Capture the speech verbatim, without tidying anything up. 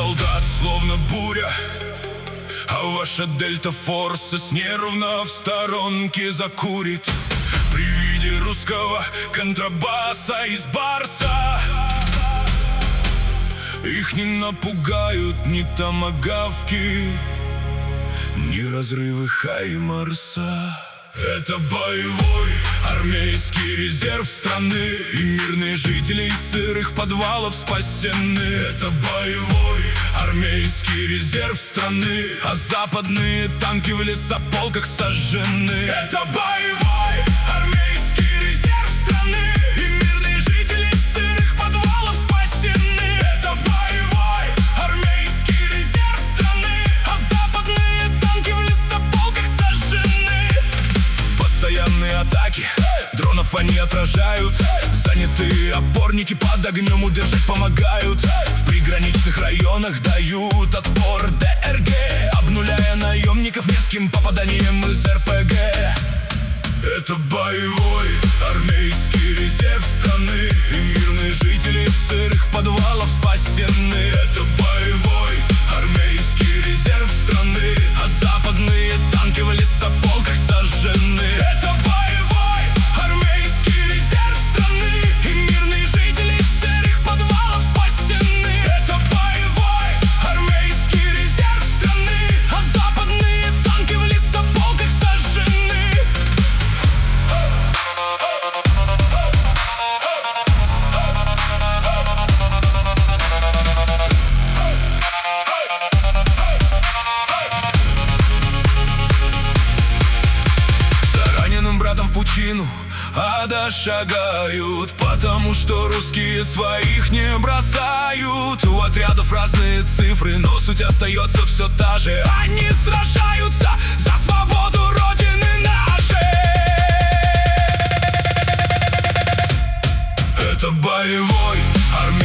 солдат, словно буря, а ваша Дельта Форсес нервно в сторонке закурит при виде русского контрабаса из Барса. Их не напугают ни томагавки, ни разрывы Хаймарса. Это боевой армейский резерв страны, и мирные жители из сырых подвалов спасены. Это боевой армейский резерв страны, а западные танки в лесополках сожжены. Это боевой армейский резерв страны, и мирные жители из сырых подвалов спасены. Это боевой армейский резерв страны, а западные танки в лесополках сожжены. Постоянные атаки дронов они отражают, занятые опорники под огнем удержать помогают. В приграничных районах дают отпор ДРГ, обнуляя наемников метким попаданием из РПГ. Это боевой армейский резерв страны, и мирные жители из сырых подвалов спасены. Это боевой армейский резерв страны, а западные танки в лесополках сожжены. Это боевой армейский резерв страны, и мирные жители из сырых подвалов спасены. Это боевой армейский резерв страны, а западные танки в лесополках сожжены. Братом в пучину ада шагают, потому что русские своих не бросают. У отрядов разные цифры, но суть остается все та же. Они сражаются за свободу Родины нашей. Это боевой армейский